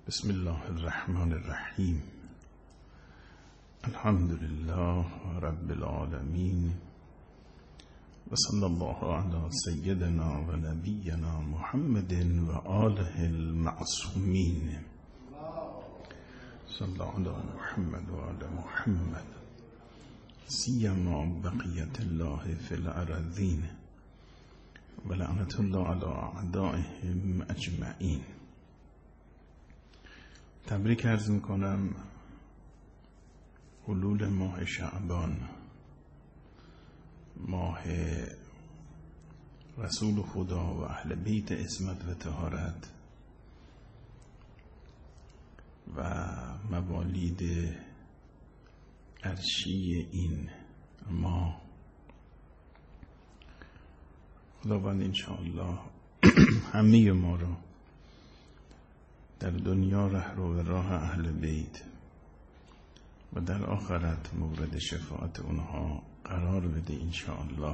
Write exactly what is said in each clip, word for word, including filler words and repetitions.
بسم الله الرحمن الرحیم. الحمد لله رب العالمین و صلی الله علی سیدنا و نبینا محمد و آله المعصومین. صلی الله علی محمد و آل محمد سیما بقیت الله فی الارضین و لعنت الله علی اعدائهم اجمعین. تبریک عرض میکنم حلول ماه شعبان، ماه رسول خدا و اهل بیت عصمت و طهارت و موالید عرشی این ماه. خداوند انشاءالله همه ما رو در دنیا رهرو و راه اهل بیت و در آخرت مورد شفاعت اونها قرار بده انشاءالله.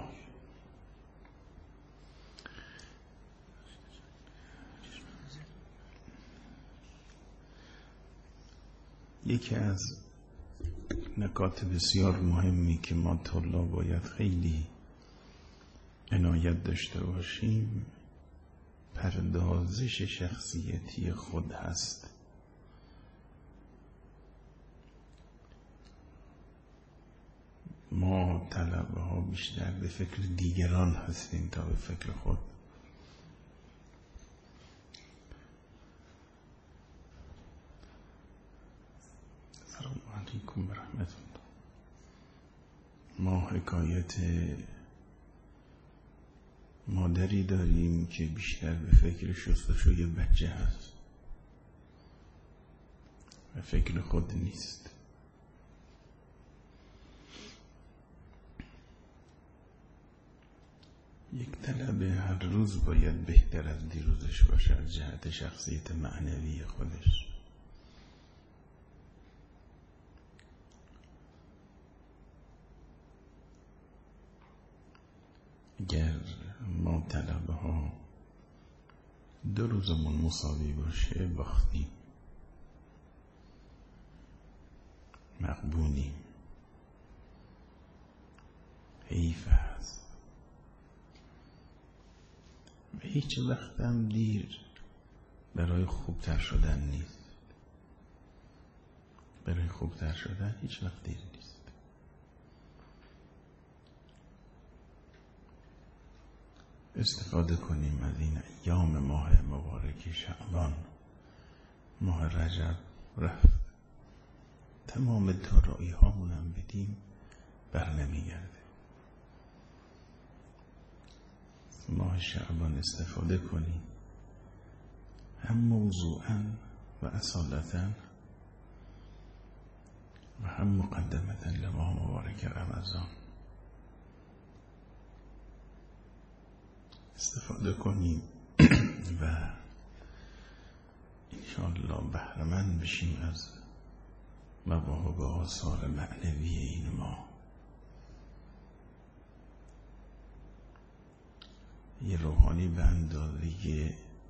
یکی از نکات بسیار مهمی که ما طلاب باید خیلی عنایت داشته باشیم پردازش شخصیتی خود هست. ما طلبه ها بیشتر به فکر دیگران هستیم تا به فکر خود. سلام علیکم و رحمت الله. ما حکایت مادری داریم که بیشتر به فکر شستشوی بچه هست و فکر خود نیست. یک طلبه هر روز باید بهتر از دیروزش باشه از جهت شخصیت معنوی خودش. اگر ما طلبه ها دو روزمون مساوی باشه باختیم، مغبونیم، حیف هست و هیچ وقت هم دیر برای خوبتر شدن نیست. برای خوبتر شدن هیچ وقت دیر نیست. استفاده کنیم از این ایام ماه مبارک شعبان. ماه رجب رفت، تمام دارایی هامون هم بدیم بر نمیگرده. ماه شعبان استفاده کنیم هم موضوعاً و اصالتاً و هم مقدمتاً لماه مبارک رمضان. استفاده کنیم و انشاءالله بهره‌مند بشیم از مواهب و آثار معنوی این ماه. یه روحانی به اندازه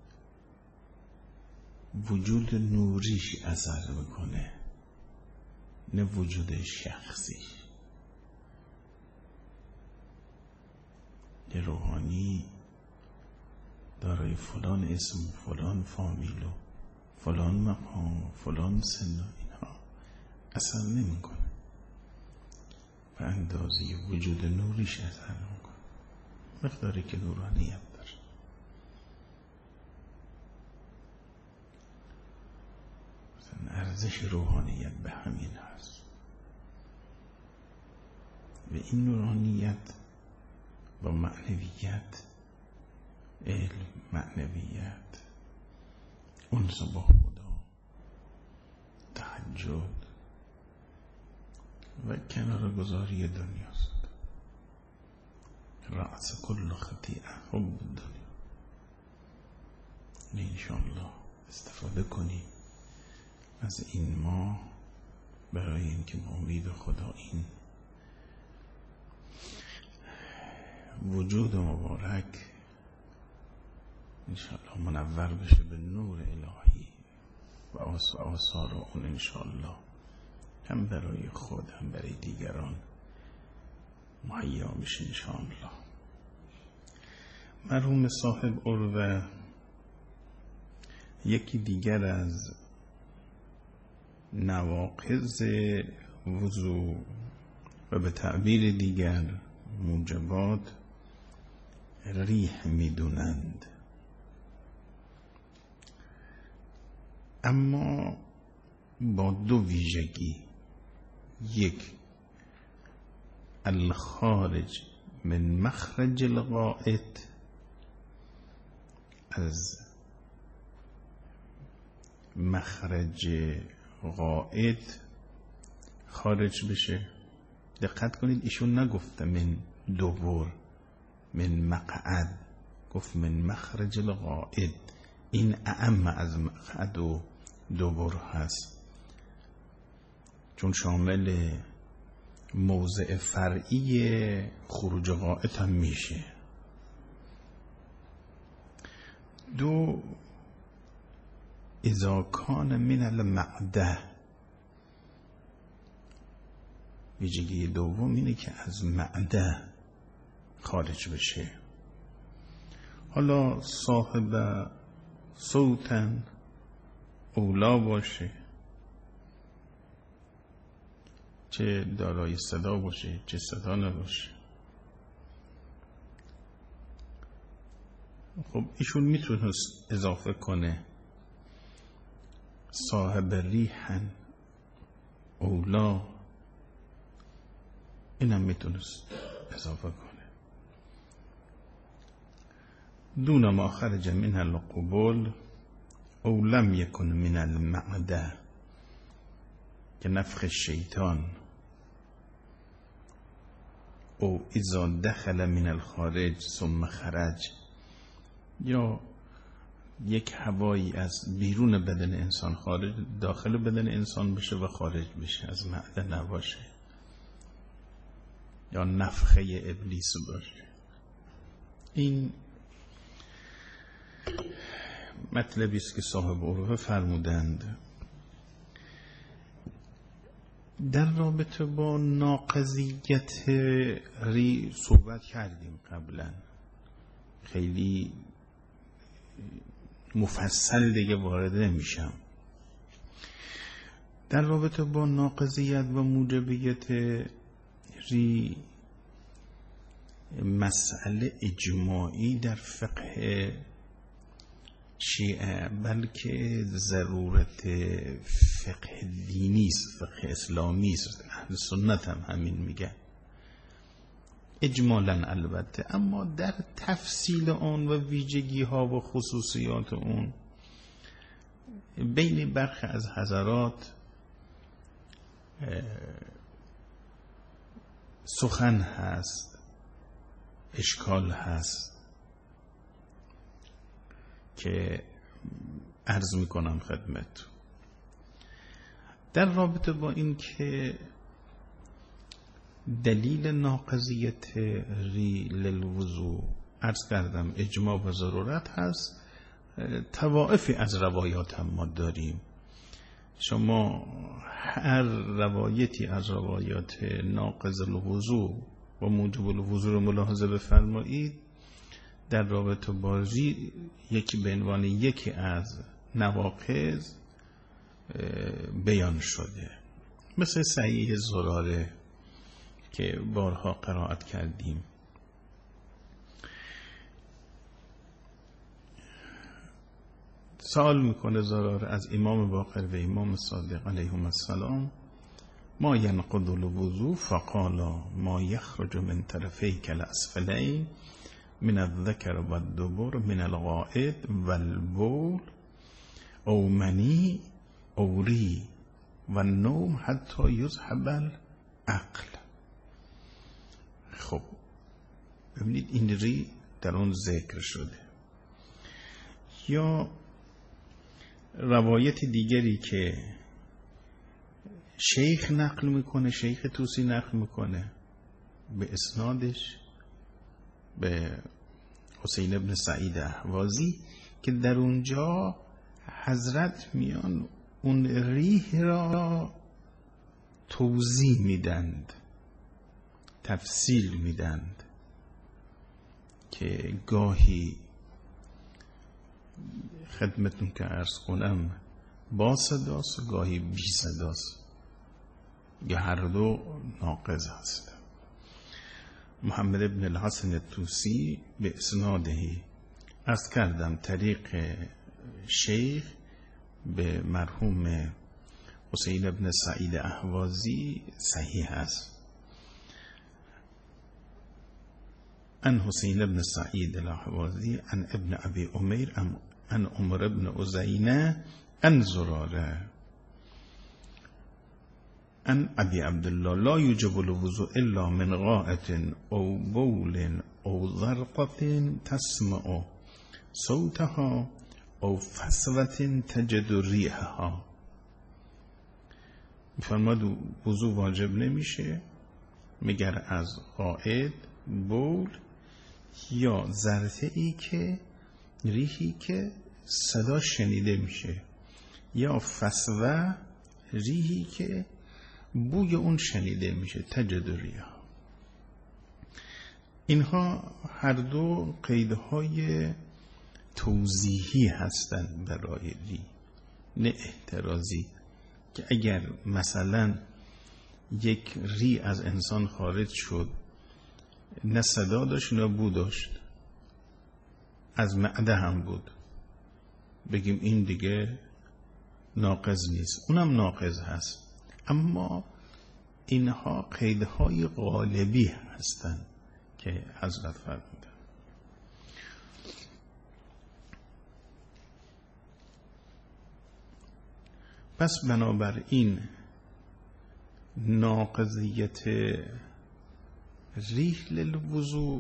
وجود نوریش اثر میکنه، نه وجود شخصی. یه روحانی دارای فلان اسم، فلان فامیل و فلان مقام، فلان سن و اینها اثر نمی کنه، به اندازه وجود نوریش اثر نمی کنه. مقداری که نورانیت داره. مثلا ارزش روحانیت به همین هست و این نورانیت با معنویت، علم، معنویت، انس با خدا، تهجد و کنار گذاری دنیاست. رأس کل خطیئه حب دنیا. انشاءالله استفاده کنیم از این ماه برای اینکه با امید خدا این وجود مبارک انشاءالله منور بشه به نور الهی و آس و آثار اون انشاءالله هم برای خود هم برای دیگران مهیا بشه انشاءالله. مرحوم صاحب عروه یکی دیگر از نواقض وضو و به تعبیر دیگر موجبات ریح میدونند، اما با دو ویژگی: یک، الخارج من مخرج الغائط، از مخرج غائط خارج بشه. دقت کنید ایشون نگفته من دوبر، من مقعد، گفت من مخرج الغائط. این اعم از مقعد و دوبر هست، چون شامل موضع فرعی خروج غائط هم میشه. دو، اذا کان من المعده، ویژگی دوم اینه که از معده خارج بشه. حالا صاحب صوتن اولا باشه، چه دارای صدا باشه چه صدا نباشه. خب ایشون میتونست اضافه کنه صاحب ریحن اولا، اینم میتونست اضافه کنه. دون ما خرج من القبول او لم یکن من المعده، که نفخ شیطان، او اذا دخل من الخارج ثم خرج، یا یک هوایی از بیرون بدن انسان خارج داخل بدن انسان بشه و خارج بشه، از معده نباشه، یا نفخه ابلیس باشه. این مطلبی است که صاحب عروه فرمودند. در رابطه با ناقضیت ری صحبت کردیم قبلا، خیلی مفصل دیگه وارد نمیشم. در رابطه با ناقضیت و موجبیت ری مسئله اجماعی در فقه شیعه، بلکه ضرورت فقه دینی است، فقه اسلامی است. اهل سنت هم همین میگن اجمالاً البته، اما در تفصیل اون و ویژگی ها و خصوصیات اون بین برخی از حضرات سخن هست، اشکال هست که عرض میکنم خدمت. در رابطه با این که دلیل ناقضیت ری للوضو عرض کردم اجماع و ضرورت هست. طوائفی از روایات هم ما داریم. شما هر روایتی از روایات ناقض الوضو و موجب الوضو رو ملاحظه بفرمایید، در رابطه با ری یکی به عنوان یکی از نواقض بیان شده، مثل صحیح زراره که بارها قرائت کردیم. سوال میکنه زراره از امام باقر و امام صادق علیهم السلام: ما ینقض الوضو؟ فقال ما یخرج من طرفیک الاسفلین من الذکر و الدبر من الغائط و البول او منی او ری و النوم حتی یذهب العقل. خب ببینید این ری در اون ذکر شده. یا روایت دیگری که شیخ نقل میکنه، شیخ توسی نقل میکنه به اسنادش به حسین ابن سعید اهوازی، که در اونجا حضرت میان اون ریح را توضیح میدند، تفصیل میدند که گاهی خدمتون که عرض کنم با صداست، گاهی بی صداست، یا هر دو ناقض هست. محمد ابن الحسن الطوسی به اسنادهی عرض کردم طریق شیخ به مرحوم حسین ابن سعید اهوازی صحیح است. ان حسین ابن سعید الاهوازی ان ابن ابی امیر ان عمر ابن ازینه ان زراره ان ابی عبدالله لا یوجب الوضوء الا من غائط او بول او ذرقة تسمع صوتها او فسوة تجد ریحها. میفرماد وضوء واجب نمیشه مگر از غائط، بول یا ذرته ای که ریحی که صدا شنیده میشه، یا فسوه ریحی که بوی اون شنیده میشه، تجد ریحها. اینها هر دو قیدهای توضیحی هستند برای ری، نه احترازی، که اگر مثلا یک ری از انسان خارج شد نه صدا داشت نه بو داشت، از معده هم بود، بگیم این دیگه ناقض نیست، اونم ناقض هست. اما اینها قیدهای غالبی هستند که حضرت فرمودند. پس بنابراین ناقضیت ریح للوضوء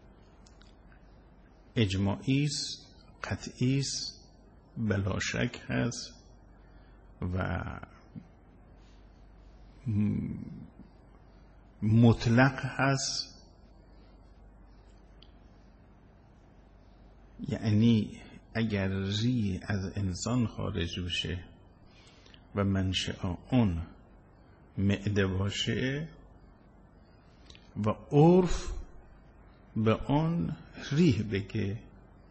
اجماعی است، قطعی است، بلا شک هست و مطلق هست. یعنی اگر ری از انسان خارج بشه و منشأ اون معده باشه و عرف به آن ریح بگه،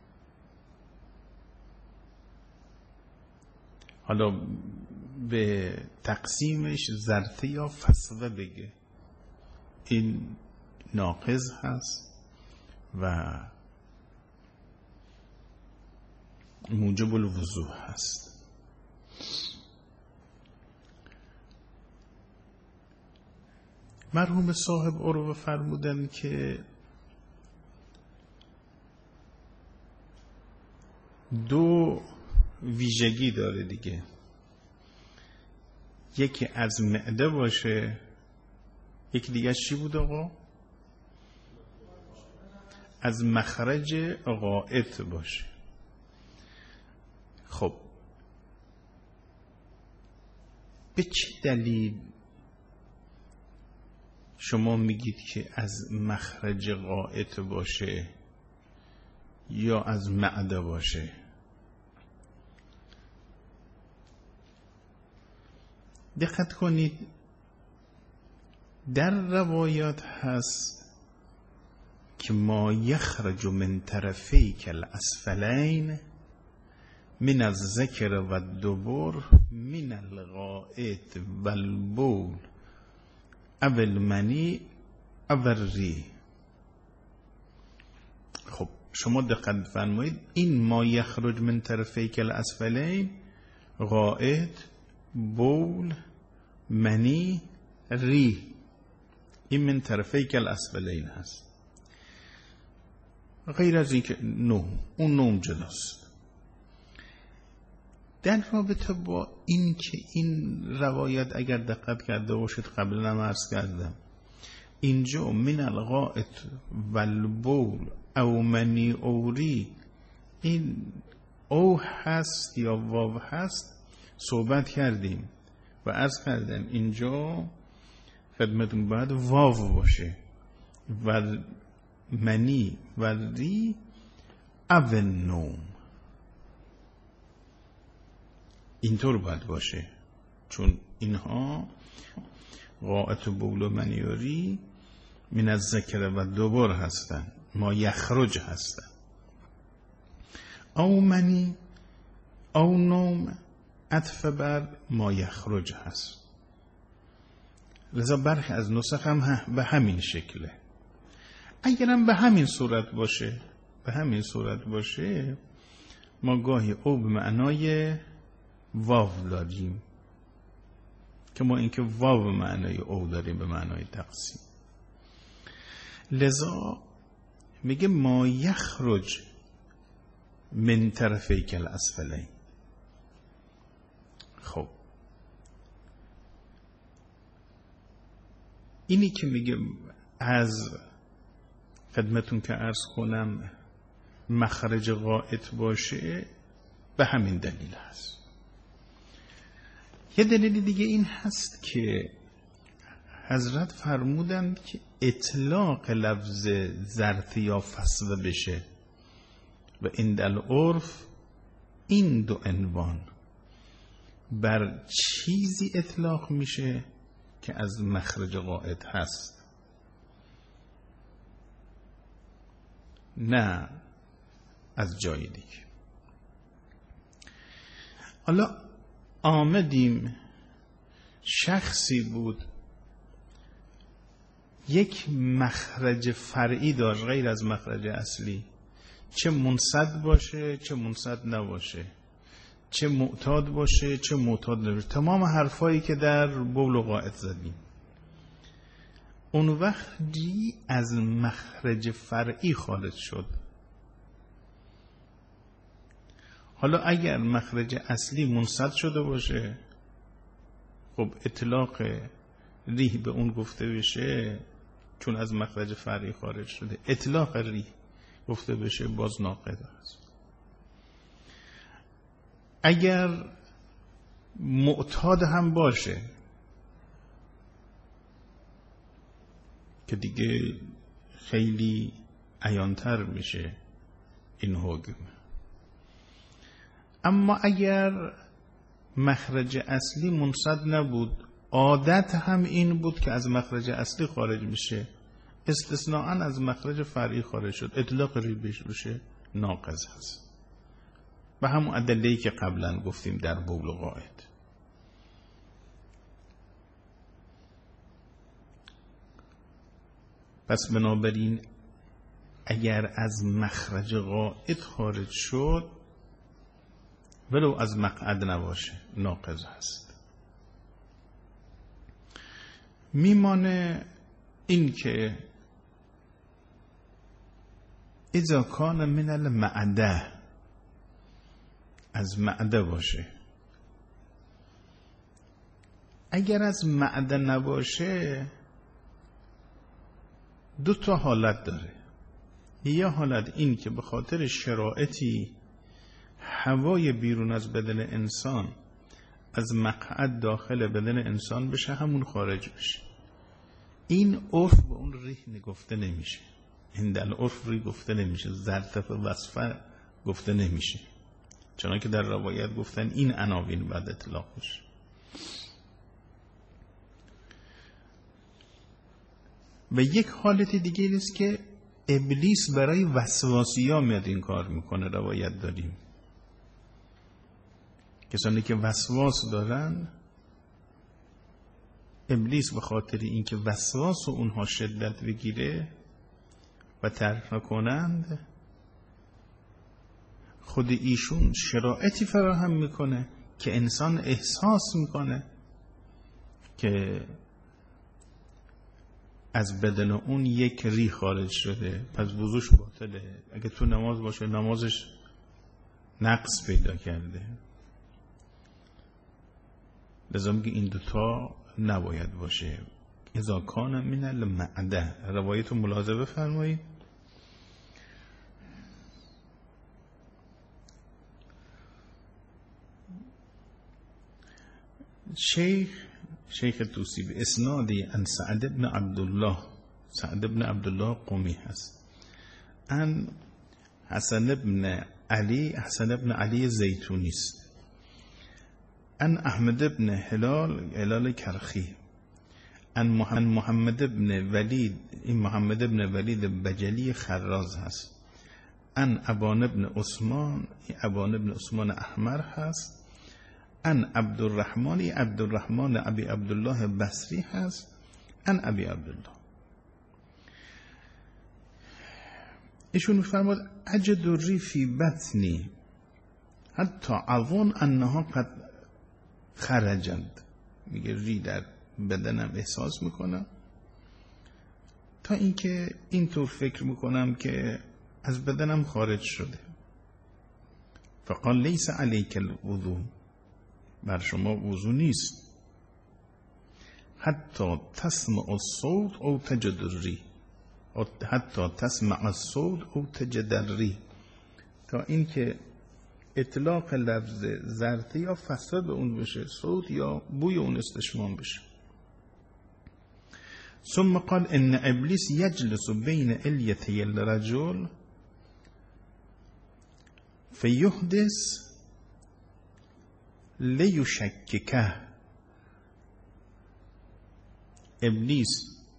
حالا به تقسیمش ذرته یا فسوه بگه، این ناقض هست و موجب الوضوء هست. مرحوم صاحب عروه فرمودن که دو ویژگی داره دیگه، یکی از معده باشه، یکی دیگه چی بود آقا؟ از مخرج غائط باشه. خب به چه دلیل شما میگید که از مخرج غائط باشه یا از معده باشه؟ دقت کنید، در روایات هست که ما یخرج من طرفیک الاسفلین من الذکر و الدبر من الغائط و البول او المنی او الری. خب شما دقت فرمایید، این ما یخرج من طرفیک الاسفلین، غائط، بول، منی، ری، این من طرفیک الاسفلین هست. غیر از این که نوم، اون نوم جداست. در رابطه با این که این روایت اگر دقت کرده باشید، قبلا هم عرض کردم، اینجا من الغائط و البول او منی او ری، این او هست یا واو هست، صحبت کردیم و عرض کردم اینجا خدمتون باید واو باشه و منی و ری او نوم. اینطور باید باشه، چون اینها غائط و بول و منیوری من از ذکر و دوبار هستن، ما یخرج هستن. او منی او نوم عطف بر ما یخرج هست، لذا برخی از نسخ هم به همین شکله. اگرم به همین صورت باشه به همین صورت باشه ما گاهی او به معنای واو داریم، که ما اینکه واو به معنای او داریم به معنای تقسیم. لذا میگه ما یخرج من طرفیک الاسفلین. خب اینی که میگه از خدمتون که عرض کنم مخرج غائط باشه به همین دلیل هست. یه دلیل دیگه این هست که حضرت فرمودند که اطلاق لفظ ظرفی یا فصل بشه و عند العرف این دو عنوان بر چیزی اطلاق میشه که از مخرج غائط هست، نه از جای دیگه. حالا آمدیم شخصی بود یک مخرج فرعی داشت غیر از مخرج اصلی، چه منصد باشه چه منصد نباشه، چه معتاد باشه چه معتاد نباشه، تمام حرفایی که در بول و غائط زدیم. اون وقتی از مخرج فرعی خارج شد. حالا اگر مخرج اصلی منصد شده باشه، خب اطلاق ریح به اون گفته بشه چون از مخرج فرعی خارج شده، اطلاق ریح گفته بشه باز ناقض است. اگر معتاد هم باشه که دیگه خیلی عیانتر میشه این حکم. اما اگر مخرج اصلی منصد نبود، عادت هم این بود که از مخرج اصلی خارج میشه، استثناءً از مخرج فرعی خارج شد، اطلاق ری بهش بشه ناقض هست، به همون ادله‌ای که قبلا گفتیم در بول و غائط. پس بنابراین اگر از مخرج غائط خارج شد ولو از مقعد نباشه ناقض هست. میمانه این که اذا کان من المعده، از معده باشه. اگر از معده نباشه دو تا حالت داره. یه حالت این که به خاطر شرایطی هوای بیرون از بدن انسان از مقعد داخل بدن انسان بشه، همون خارج بشه. این عرف به اون ریح نگفته نمیشه، این در عرف ریح گفته نمیشه، ظرف وصفه گفته نمیشه، چنانکه در روایت گفتن این عناوین بعد اطلاق بشه. و یک حالت دیگه است که ابلیس برای وسواسی ها میاد این کار میکنه. روایت داریم کسانی که وسواس دارن، ابلیس به خاطر اینکه وسواس و اونها شدت بگیره و ترک نکنند، خود ایشون شرایطی فراهم میکنه که انسان احساس میکنه که از بدن اون یک ریح خارج شده، پس وضوش باطله. اگه تو نماز باشه نمازش نقص پیدا کرده. لذا میگه این دوتا نباید باشه. اذا کان من المعده، روایت رو ملاحظه بفرمایید. شیخ شیخ توسی به اسنادی ان سعد ابن عبدالله، سعد ابن عبدالله قمی هست، ان حسن ابن علی، حسن ابن علی زیتونی است، ان احمد ابن هلال هلال کرخی، ان محمد ابن ولید، این محمد ابن ولید بجلی خراز هست. ان ابان ابن عثمان، این ابان ابن عثمان احمر هست. ان عبدالرحمن، این عبدالرحمن ابی عبدالله بصری هست. ان ابی عبدالله. ایشون میفرماد اجد ری فی بطنی حتی اظن انها قد خرجند، میگه ری در بدنم احساس میکنم تا اینکه اینطور فکر میکنم که از بدنم خارج شده. فقال لیس علیک الوضو، بر شما وضو نیست. حتی تسمع الصوت او تجد الری، حتی تسمع الصوت او تجد الری، تا اینکه اطلاق لفظ ظرفی یا فساد به اون بشه، صوت یا بوی اون استشمام بشه. ثم قال ان ابلیس یجلس بین الیتی الرجل فیحدث لیشککه. ابلیس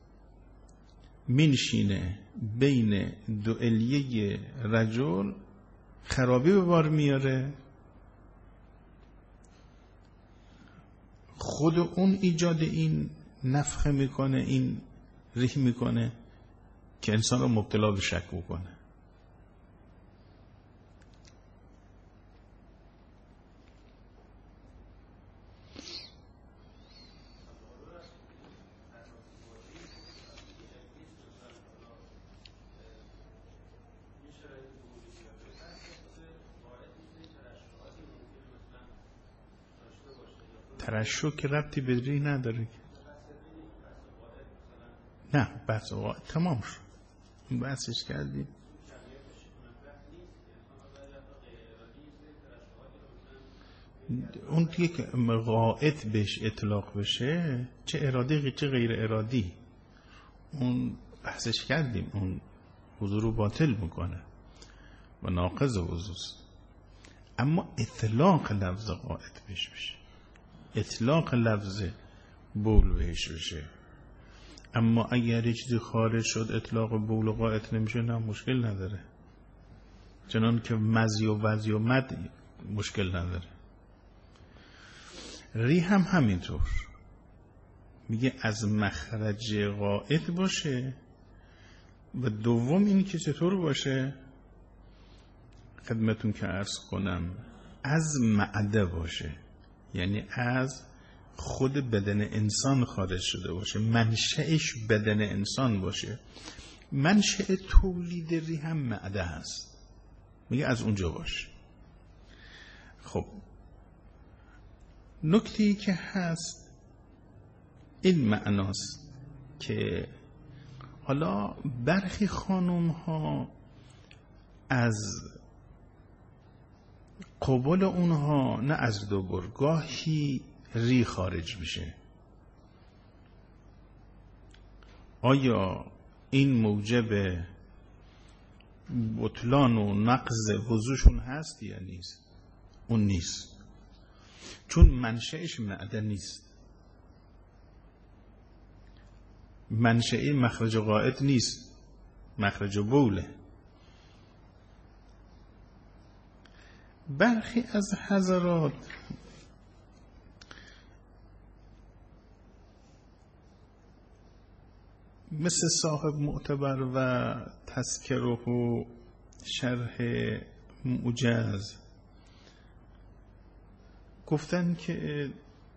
منشینه بین دو الیه رجل، خرابی به بار میاره، خود اون ایجاد این نفخه میکنه، این ریح میکنه که انسان رو مبتلا به شک بکنه. ترشح که ربطی به ری نداره. نه بحث واقع تمام شد، این بحثش کردیم. اون دیگه که قائط بهش اطلاق بشه، چه ارادی چه غیر ارادی، اون بحثش کردیم، اون وضو رو باطل میکنه و ناقض وضوست. اما اطلاق لفظ قائط بهش بشه، اطلاق لفظ بول بهش بشه. اما اگر یه چیزی خارج شد اطلاق بول و قائط نمیشه، نه مشکل نداره، چنان که مزی و وزی و مد مشکل نداره. ری هم همینطور، میگه از مخرج قائط باشه و دوم این که چطور باشه، خدمتون که عرض کنم از معده باشه، یعنی از خود بدن انسان خارج شده باشه، منشأش بدن انسان باشه. منشأ تولید ری هم معده هست، میگه از اونجا باشه. خب نکته‌ای که هست این معناست که حالا برخی خانم ها از قبول اونها، نه از دوبر، گاهی ری خارج میشه. آیا این موجب بطلان و نقض وضوشون هست یا نیست؟ اون نیست، چون منشأش معده نیست، منشأ مخرج قائط نیست، مخرج بوله. برخی از حضرات مثل صاحب معتبر و تذکره و شرح موجز گفتن که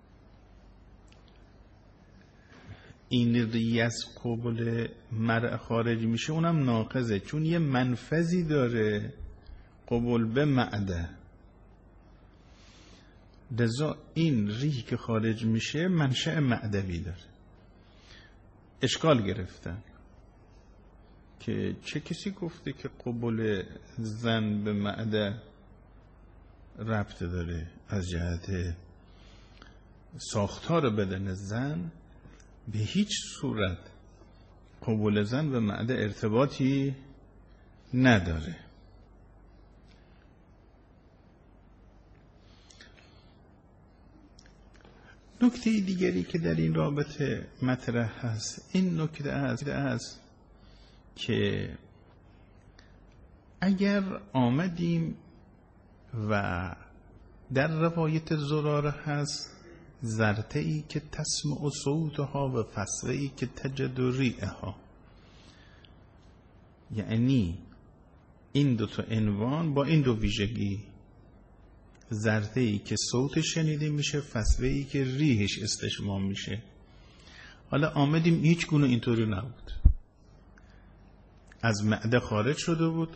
این ری از قبول مرء خارج میشه، اونم ناقضه، چون یه منفذی داره قبول به معده، لذا این ری که خارج میشه منشأ معدوی داره. اشکال گرفتن که چه کسی گفته که قبول زن به معده ربط داره؟ از جهت ساختار بدن زن به هیچ صورت قبول زن به معده ارتباطی نداره. نکته دیگری که در این رابطه مطرح هست این نکته است که اگر آمدیم و در روایت زراره هست زرته ای که تسمع صوتها و فسوه ای که تجد ریعها، یعنی این دو تا عنوان با این دو ویژگی، زرته ای که صوت شنیده میشه، فسوه ای که ریحش استشمام میشه. حالا آمدیم هیچ گونه اینطوری نبود، از معده خارج شده بود،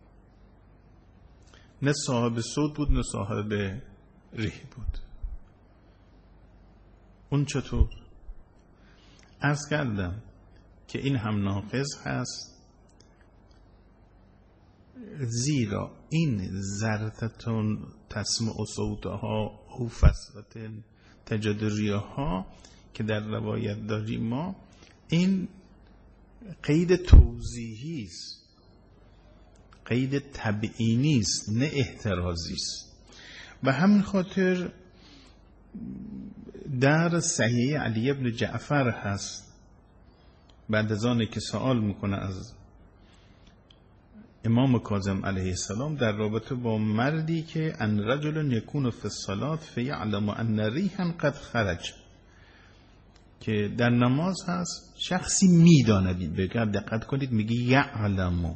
نه صاحب صوت بود نه صاحب ریح بود. اون چطور؟ عرض کردم که این هم ناقص هست، زیرا این زرتتون تسمع صوتها او فسوة تجد ریحها که در روایت داریم ما، این قید توضیحی است، قید تبیینی است، نه احترازی است. و همین خاطر در صحیح علی ابن جعفر هست، بعد از آنه که سوال میکنه از امام کاظم علیه السلام در رابطه با مردی که ان رجل یکون فی الصلاة فیعلم ان ریحا قد خرج، که در نماز هست شخصی میداند، بگه دقت کنید میگه یعلم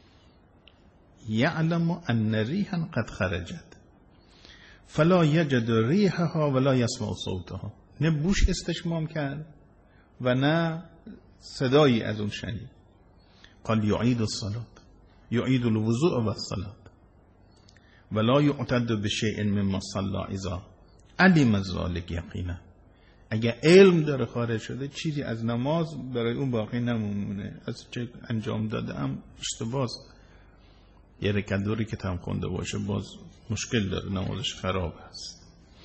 یعلم ان ریحا قد خرجت فلا یجد ریحها ولا یسمع صوتها، نه بوش استشمام کرد و نه صدایی از اون شنید. قال یعید الصلاة یعید الوضوء و الصلاة ولا یعتد بشیء مما صلى اذا علم ذلك یقینا. اگر علم داره خارج شده چیزی از نماز برای اون باقی نمونه، از چه انجام داده هم اشتباه، یه رکعت دوری که تم خونده باشه باز مشکل داره، نمازش خراب است.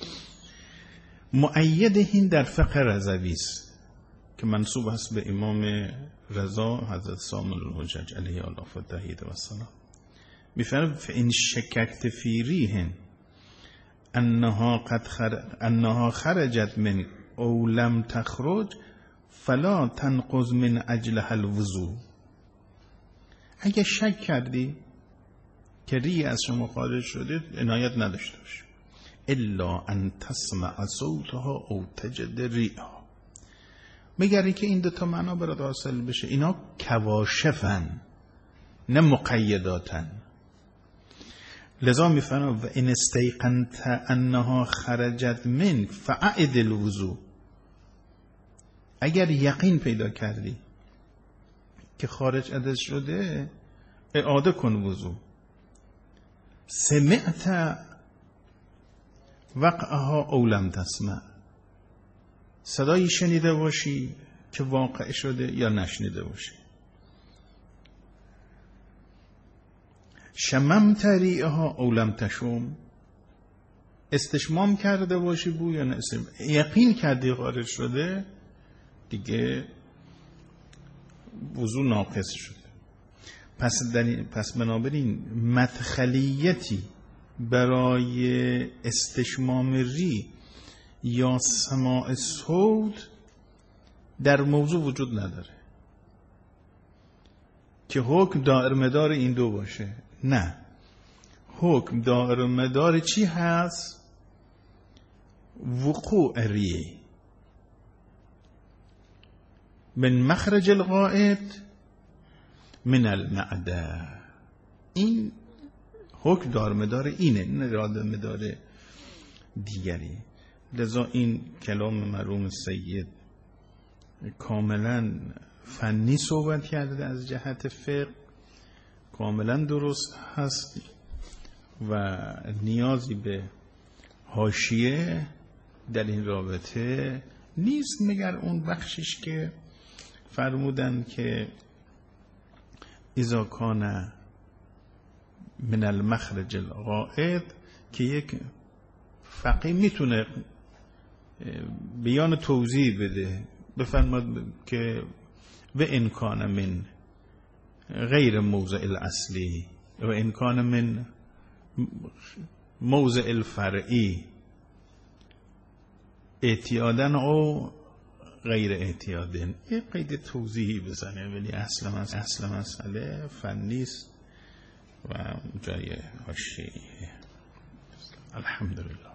مؤید این در فقه رضوی است که منسوب است به امام رضا حضرت سامل الحجج علیه الله التحیید و السلام. میفرماید فإن شککت فی ریح انها قد خرج انها خرجت من او لم تخرج فلا تنقض من اجلها الوضوء. اگه شک کردی که ریح از شما خارج شده عنایت نداشته باش، الا ان تسمع صوتها او تجد ریحها، مگر که این دو تا معنا برات حاصل بشه. اینا کواشفن نه مقیداتن. لذا میفرما و ان استیقنت انها خرجت منک فاعد الوضوء، اگر یقین پیدا کردی که خارج ازش شده اعاده کن وضو. سمعت وقعها او لم تسمع، صدایی شنیده باشی که واقع شده یا نشنیده باشی. شممت ریحها او لم تشم، استشمام کرده باشی بو یا نه، یقین کردی خارج شده دیگه وضو ناقص شده. پس در پس بنابراین مدخلیتی برای استشمام ری یا سماع صوت در موضوع وجود نداره که حکم دائر مدار این دو باشه. نه، حکم دائر مدار چی هست؟ وقوع ری من مخرج الغائط من المعده. این حکم دار مدار اینه، نه دار مدار دیگری. لذا این کلام مرحوم سید کاملا فنی صحبت کرده، از جهت فقه کاملا درست هست و نیازی به حاشیه در این رابطه نیست، مگر اون بخشش که فرمودن که اذا کان من المخرج الغائط، که یک فقیه میتونه بیان توضیح بده، بفرماد که و ان کان من غیر موضع الاصلی و ان کان من موضع الفرعی اعتیادن او غیر اعتیادن یه قید توضیحی بزنه، ولی اصلا اصلا مسئله فنی است و جای حاشیه‌ایه. الحمدلله.